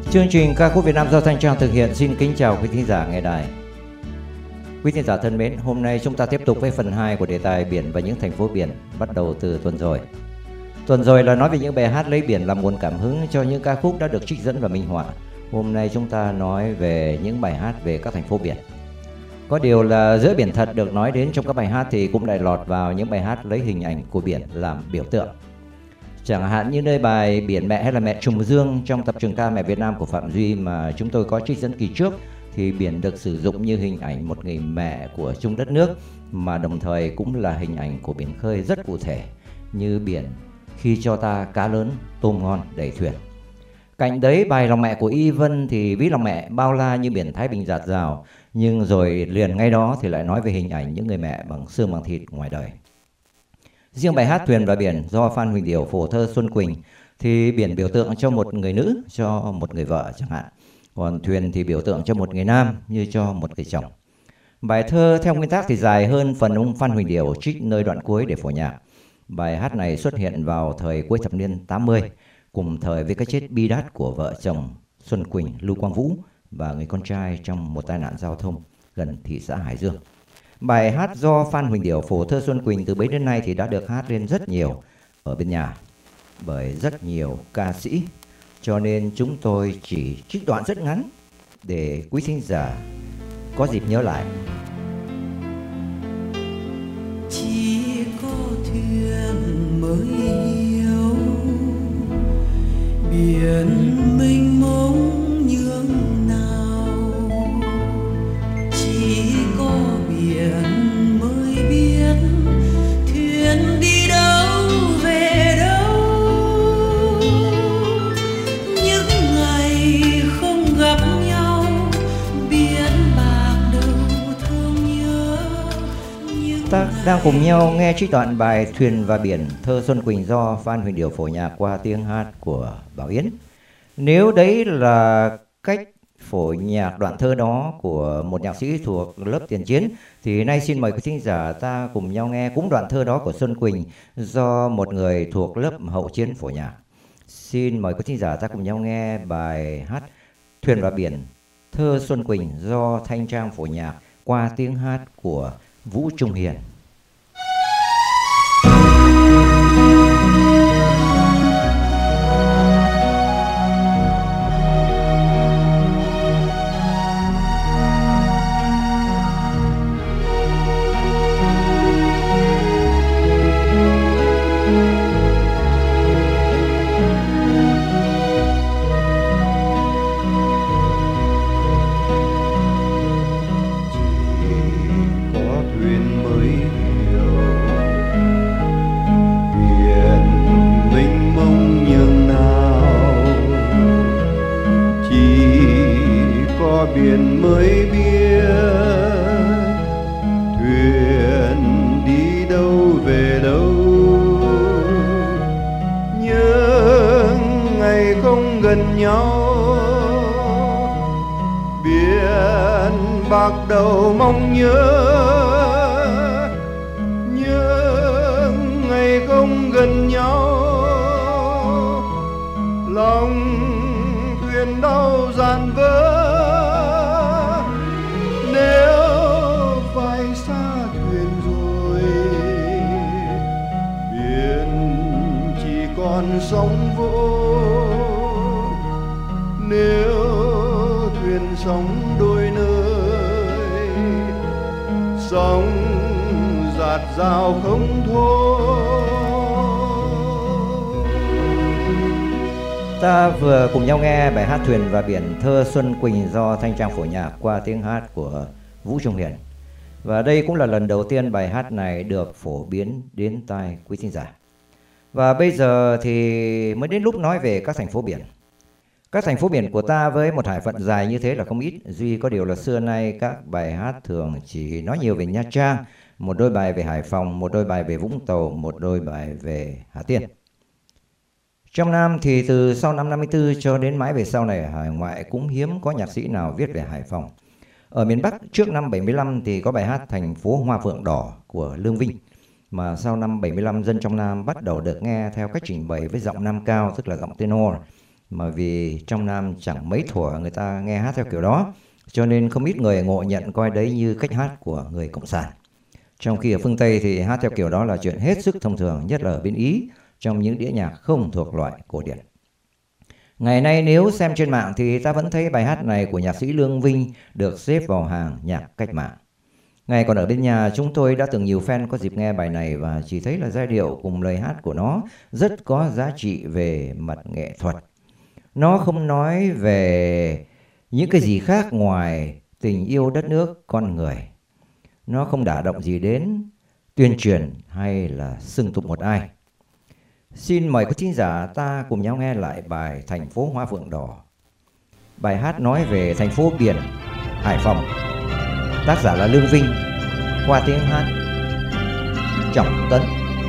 Chương trình ca khúc Việt Nam do Thanh Trang thực hiện xin kính chào quý thính giả nghe đài. Quý thính giả thân mến, hôm nay chúng ta tiếp tục với phần 2 của đề tài biển và những thành phố biển, bắt đầu từ tuần rồi. Tuần rồi là nói về những bài hát lấy biển làm nguồn cảm hứng cho những ca khúc đã được trích dẫn và minh họa. Hôm nay chúng ta nói về những bài hát về các thành phố biển. Có điều là giữa biển thật được nói đến trong các bài hát thì cũng lại lọt vào những bài hát lấy hình ảnh của biển làm biểu tượng. Chẳng hạn như nơi bài Biển Mẹ hay là Mẹ Trùng Dương trong tập trường ca Mẹ Việt Nam của Phạm Duy mà chúng tôi có trích dẫn kỳ trước, thì biển được sử dụng như hình ảnh một người mẹ của chung đất nước, mà đồng thời cũng là hình ảnh của biển khơi rất cụ thể, như biển khi cho ta cá lớn tôm ngon đầy thuyền. Cạnh đấy bài Lòng Mẹ của Y Vân thì ví lòng mẹ bao la như biển Thái Bình dạt dào, nhưng rồi liền ngay đó thì lại nói về hình ảnh những người mẹ bằng xương bằng thịt ngoài đời. Riêng bài hát Thuyền và Biển do Phan Huỳnh Điểu phổ thơ Xuân Quỳnh thì biển biểu tượng cho một người nữ, cho một người vợ chẳng hạn. Còn thuyền thì biểu tượng cho một người nam như cho một người chồng. Bài thơ theo nguyên tác thì dài hơn phần ông Phan Huỳnh Điểu trích nơi đoạn cuối để phổ nhạc. Bài hát này xuất hiện vào thời cuối thập niên 80, cùng thời với cái chết bi đát của vợ chồng Xuân Quỳnh, Lưu Quang Vũ và người con trai trong một tai nạn giao thông gần thị xã Hải Dương. Bài hát do Phan Huỳnh Điểu phổ thơ Xuân Quỳnh từ bấy đến nay thì đã được hát lên rất nhiều ở bên nhà bởi rất nhiều ca sĩ, cho nên chúng tôi chỉ trích đoạn rất ngắn để quý thính giả có dịp nhớ lại. Chỉ có thuyền mới hiểu biển mênh mông nhường nào, chỉ có biển mới biết thuyền đi đâu về đâu. Những ngày không gặp nhau biển bạc đâu thương nhớ. Ta đang cùng nhau nghe trích đoạn bài Thuyền và Biển thơ Xuân Quỳnh do Phan Huỳnh Điểu phổ nhạc qua tiếng hát của Bảo Yến. Nếu đấy là cách phổ nhạc đoạn thơ đó của một nhạc sĩ thuộc lớp tiền chiến, thì nay xin mời quý thính giả ta cùng nhau nghe cũng đoạn thơ đó của Xuân Quỳnh do một người thuộc lớp hậu chiến phổ nhạc. Xin mời quý thính giả ta cùng nhau nghe bài hát Thuyền và Biển thơ Xuân Quỳnh do Thanh Trang phổ nhạc qua tiếng hát của Vũ Trung Hiền. Biển mới biết thuyền đi đâu về đâu. Những ngày không gần nhau biển bạc đầu mong nhớ. Những ngày không gần nhau lòng thuyền đau dàn vỡ. Sóng vỗ nếu thuyền sóng đôi nơi, sóng dạt dào không thôi. Ta vừa cùng nhau nghe bài hát Thuyền và Biển thơ Xuân Quỳnh do Thanh Trang phổ nhạc qua tiếng hát của Vũ Trung Hiền. Và đây cũng là lần đầu tiên bài hát này được phổ biến đến tai quý thính giả. Và bây giờ thì mới đến lúc nói về các thành phố biển. Các thành phố biển của ta với một hải phận dài như thế là không ít. Duy có điều là xưa nay các bài hát thường chỉ nói nhiều về Nha Trang, một đôi bài về Hải Phòng, một đôi bài về Vũng Tàu, một đôi bài về Hà Tiên. Trong Nam thì từ sau năm 54 cho đến mãi về sau này, hải ngoại cũng hiếm có nhạc sĩ nào viết về Hải Phòng. Ở miền Bắc trước năm 75 thì có bài hát Thành phố Hoa Phượng Đỏ của Lương Vinh, mà sau năm 75 dân trong Nam bắt đầu được nghe theo cách trình bày với giọng nam cao, tức là giọng tenor. mà vì trong Nam chẳng mấy thuở người ta nghe hát theo kiểu đó, cho nên không ít người ngộ nhận coi đấy như cách hát của người Cộng sản. Trong khi ở phương Tây thì hát theo kiểu đó là chuyện hết sức thông thường, nhất là ở bên Ý, trong những đĩa nhạc không thuộc loại cổ điển. Ngày nay nếu xem trên mạng thì ta vẫn thấy bài hát này của nhạc sĩ Lương Vinh được xếp vào hàng nhạc cách mạng. Ngày còn ở bên nhà, chúng tôi đã từng nhiều fan có dịp nghe bài này và chỉ thấy là giai điệu cùng lời hát của nó rất có giá trị về mặt nghệ thuật. Nó không nói về những cái gì khác ngoài tình yêu đất nước, con người. Nó không đả động gì đến tuyên truyền hay là xưng tụng một ai. Xin mời quý thính giả ta cùng nhau nghe lại bài Thành phố Hoa Phượng Đỏ. Bài hát nói về thành phố biển Hải Phòng. Tác giả là Lương Vinh, qua tiếng hát Trọng Tấn.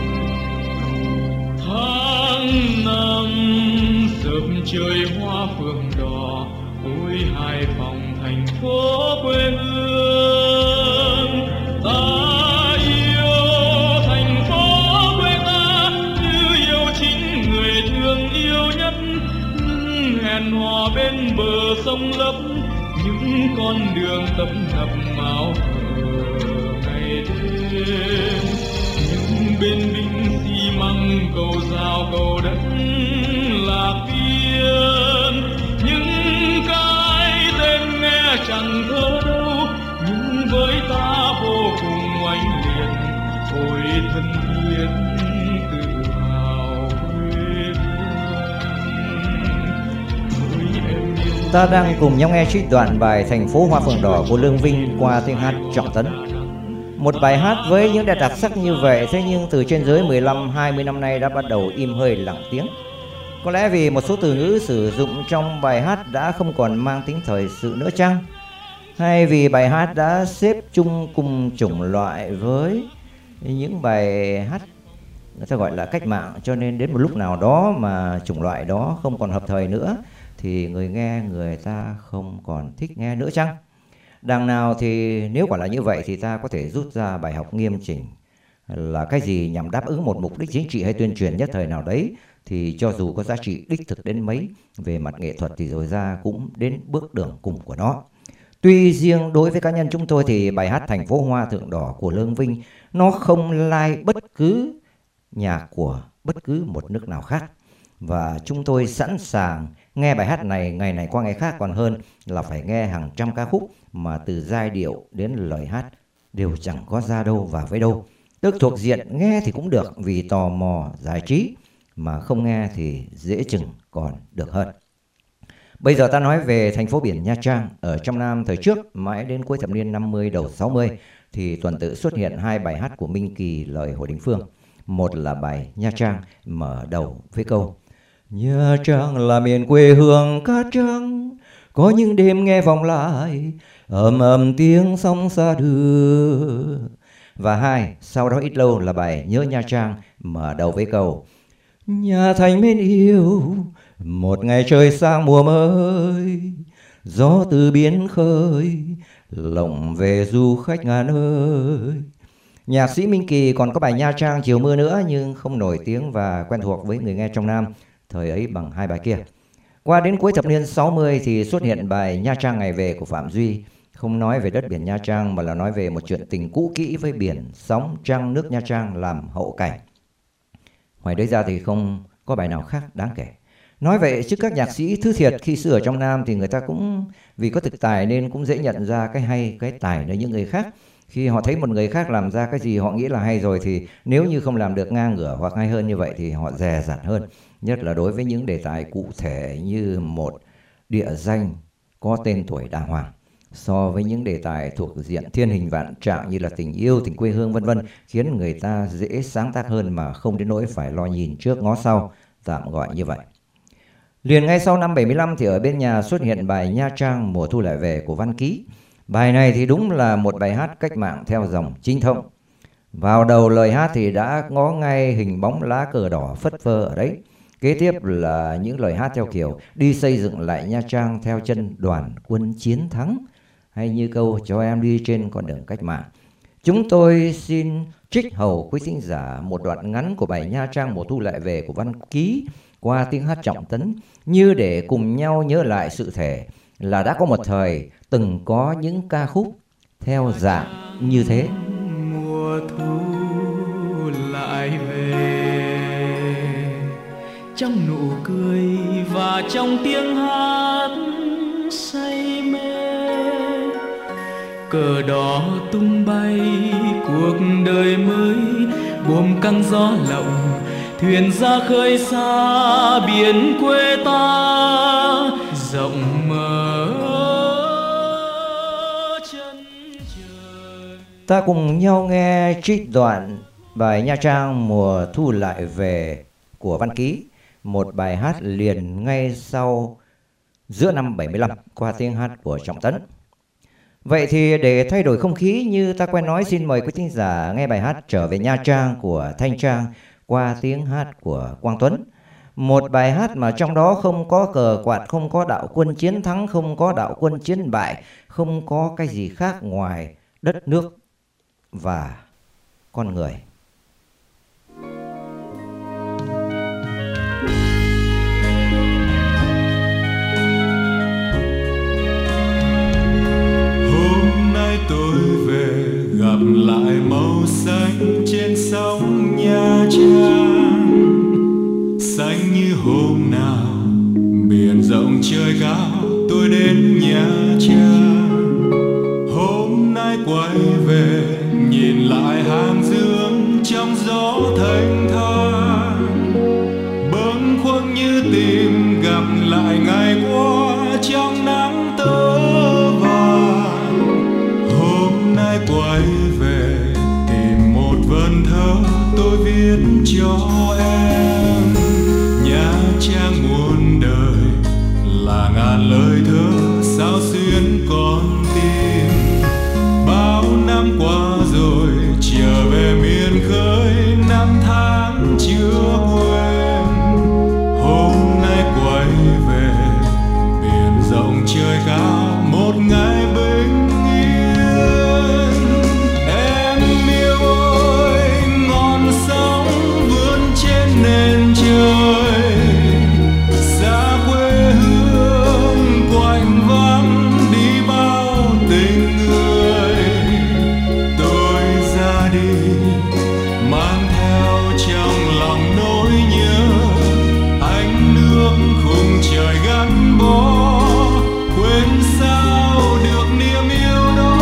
Tháng năm rực trời hoa phượng đỏ, ôi Hải Phòng thành phố quê hương. Ta yêu thành phố quê ta như yêu chính người thương yêu nhất. Những hẹn hò bên bờ sông lấp, những con đường tấp nập áo cờ ngày đêm. Những bên binh xi măng cầu rào cầu đất lạc biên. Những cái tên nghe chẳng thơ đâu, nhưng với ta vô cùng oanh liệt. Ôi thân thiết tự hào quê hương. Ta đang cùng nhau nghe trích đoạn bài Thành phố Hoa Phượng Đỏ của Lương Vinh qua tiếng hát Trọng Tấn. Một bài hát với những đặc sắc như vậy, thế nhưng từ trên dưới 15-20 năm nay đã bắt đầu im hơi lặng tiếng. Có lẽ vì một số từ ngữ sử dụng trong bài hát đã không còn mang tính thời sự nữa chăng? Hay vì bài hát đã xếp chung cùng chủng loại với những bài hát người ta gọi là cách mạng, cho nên đến một lúc nào đó mà chủng loại đó không còn hợp thời nữa thì người nghe người ta không còn thích nghe nữa chăng? Đằng nào thì nếu quả là như vậy thì ta có thể rút ra bài học nghiêm chỉnh là cái gì nhằm đáp ứng một mục đích chính trị hay tuyên truyền nhất thời nào đấy, thì cho dù có giá trị đích thực đến mấy về mặt nghệ thuật thì rồi ra cũng đến bước đường cùng của nó. Tuy riêng đối với cá nhân chúng tôi thì bài hát Thành phố Hoa Phượng Đỏ của Lương Vinh nó không lai bất cứ nhạc của bất cứ một nước nào khác. Và chúng tôi sẵn sàng nghe bài hát này ngày này qua ngày khác, còn hơn là phải nghe hàng trăm ca khúc mà từ giai điệu đến lời hát đều chẳng có ra đâu vào với đâu. Tức thuộc diện nghe thì cũng được vì tò mò giải trí, mà không nghe thì dễ chừng còn được hơn. Bây giờ ta nói về thành phố biển Nha Trang. Ở trong Nam thời trước mãi đến cuối thập niên 50 đầu 60 thì tuần tự xuất hiện hai bài hát của Minh Kỳ lời Hồ Đình Phương. Một là bài Nha Trang mở đầu với câu Nha Trang là miền quê hương cát trắng, có những đêm nghe vòng lại ầm ầm tiếng sóng xa đưa. Và hai, sau đó ít lâu là bài Nhớ Nha Trang mở đầu với câu Nhà thành mến yêu, một ngày trời sang mùa mới, gió từ biển khơi lộng về du khách ngàn ơi. Nhạc sĩ Minh Kỳ còn có bài Nha Trang Chiều Mưa nữa, nhưng không nổi tiếng và quen thuộc với người nghe trong Nam thời ấy bằng hai bài kia. Qua đến cuối thập niên 60 thì xuất hiện bài Nha Trang Ngày Về của Phạm Duy, không nói về đất biển Nha Trang mà là nói về một chuyện tình cũ kỹ với biển, sóng, trăng, nước Nha Trang làm hậu cảnh. Ngoài đấy ra thì không có bài nào khác đáng kể. Nói vậy chứ các nhạc sĩ thứ thiệt khi xưa ở trong Nam thì người ta cũng vì có thực tài nên cũng dễ nhận ra cái hay, cái tài nơi những người khác. Khi họ thấy một người khác làm ra cái gì họ nghĩ là hay rồi thì nếu như không làm được ngang ngửa hoặc hay hơn như vậy thì họ dè dặt hơn. Nhất là đối với những đề tài cụ thể như một địa danh có tên tuổi đàng hoàng. So với những đề tài thuộc diện thiên hình vạn trạng như là tình yêu, tình quê hương vân vân, khiến người ta dễ sáng tác hơn mà không đến nỗi phải lo nhìn trước ngó sau, tạm gọi như vậy. Liền ngay sau năm 75 thì ở bên nhà xuất hiện bài Nha Trang Mùa Thu Lại Về của Văn Ký. Bài này thì đúng là một bài hát cách mạng theo dòng chính thống. Vào đầu lời hát thì đã ngó ngay hình bóng lá cờ đỏ phất phơ ở đấy. Kế tiếp là những lời hát theo kiểu đi xây dựng lại Nha Trang theo chân đoàn quân chiến thắng, hay như câu cho em đi trên con đường cách mạng. Chúng tôi xin trích hầu quý thính giả một đoạn ngắn của bài Nha Trang mùa thu lại về của Văn Ký qua tiếng hát Trọng Tấn, như để cùng nhau nhớ lại sự thể là đã có một thời từng có những ca khúc theo dạng như thế. Mùa thu lại về, trong nụ cười và trong tiếng hát say mê, cờ đỏ tung bay cuộc đời mới, buồm căng gió lộng thuyền ra khơi xa biển quê ta rộng mở chân trời. Ta cùng nhau nghe trích đoạn bài Nha Trang mùa thu lại về của Văn Ký, một bài hát liền ngay sau giữa năm 75 qua tiếng hát của Trọng Tấn. Vậy thì để thay đổi không khí như ta quen nói, xin mời quý thính giả nghe bài hát Trở về Nha Trang của Thanh Trang qua tiếng hát của Quang Tuấn. Một bài hát mà trong đó không có cờ quạt, không có đạo quân chiến thắng, không có đạo quân chiến bại, không có cái gì khác ngoài đất nước và con người. Hôm nay tôi về gặp lại màu xanh trên sóng Nha Trang, xanh như hôm nào biển rộng trời cao tôi đến Nha Trang. Hôm nay quay về nhìn lại hàng dương trong gió thanh thang, bâng khuâng như tìm gặp lại ngày qua trong nắng tơ vàng. Hôm nay quay về tìm một vần thơ tôi viết cho em. Nha Trang muôn đời là ngàn lời thơ sao xuyến con tim. Bao năm qua rồi trở về miền khơi, năm tháng chưa quên. Hôm nay quay về biển rộng trời cao một ngày bình yên. Em yêu ơi, ngọn sóng vươn trên nền trời, xa quê hương quạnh vắng đi bao tình người. Tôi ra đi mang theo trong lòng nỗi nhớ, ánh nước khung trời gắn bó, quên sao được niềm yêu đó.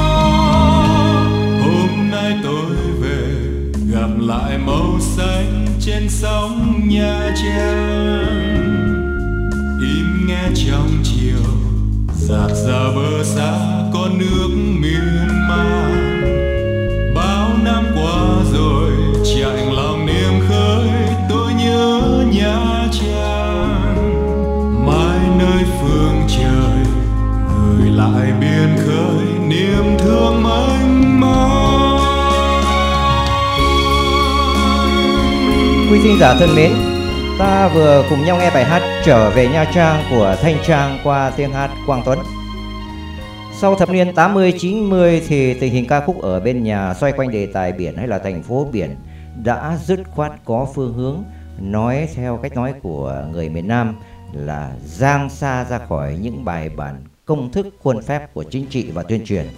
Hôm nay tôi về gặp lại màu xanh trên sóng Nha Trang, im nghe trong chiều dạt ra bờ xa con nước miên man. Bao năm qua rồi chạy lòng niềm khơi, tôi nhớ Nha Trang. Mãi nơi phương trời gửi lại biển khơi niềm thương mênh mang. Quý thính giả thân mến, ta vừa cùng nhau nghe bài hát Trở về Nha Trang của Thanh Trang qua tiếng hát Quang Tuấn. Sau thập niên 80-90 thì tình hình ca khúc ở bên nhà xoay quanh đề tài biển hay là thành phố biển đã dứt khoát có phương hướng, nói theo cách nói của người miền Nam là giang xa ra khỏi những bài bản công thức khuôn phép của chính trị và tuyên truyền.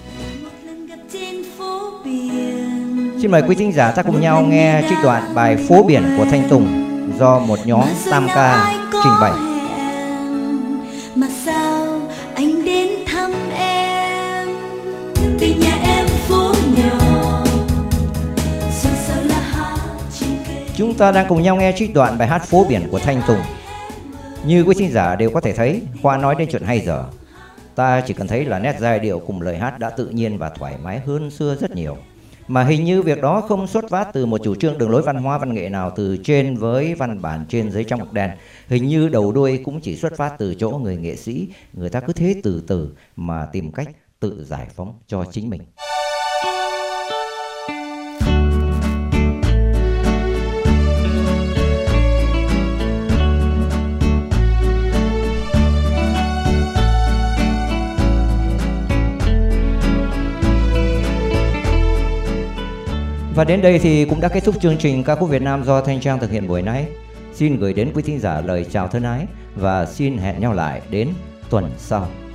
Xin mời quý thính giả ta cùng nhau nghe trích đoạn bài Phố Biển của Thanh Tùng do một nhóm tam ca trình bày. Mà sao anh đến thăm em, từ nhà em phố nhỏ, dù sao là hát trên cây. Chúng ta đang cùng nhau nghe trích đoạn bài hát Phố Biển của Thanh Tùng. Như quý thính giả đều có thể thấy, qua nói đến chuyện hay giờ, ta chỉ cần thấy là nét giai điệu cùng lời hát đã tự nhiên và thoải mái hơn xưa rất nhiều. Mà hình như việc đó không xuất phát từ một chủ trương đường lối văn hóa văn nghệ nào từ trên với văn bản trên giấy trong mực đen. Hình như đầu đuôi cũng chỉ xuất phát từ chỗ người nghệ sĩ, người ta cứ thế từ từ mà tìm cách tự giải phóng cho chính mình. Và đến đây thì cũng đã kết thúc chương trình ca khúc Việt Nam do Thanh Trang thực hiện buổi nay. Xin gửi đến quý thính giả lời chào thân ái và xin hẹn nhau lại đến tuần sau.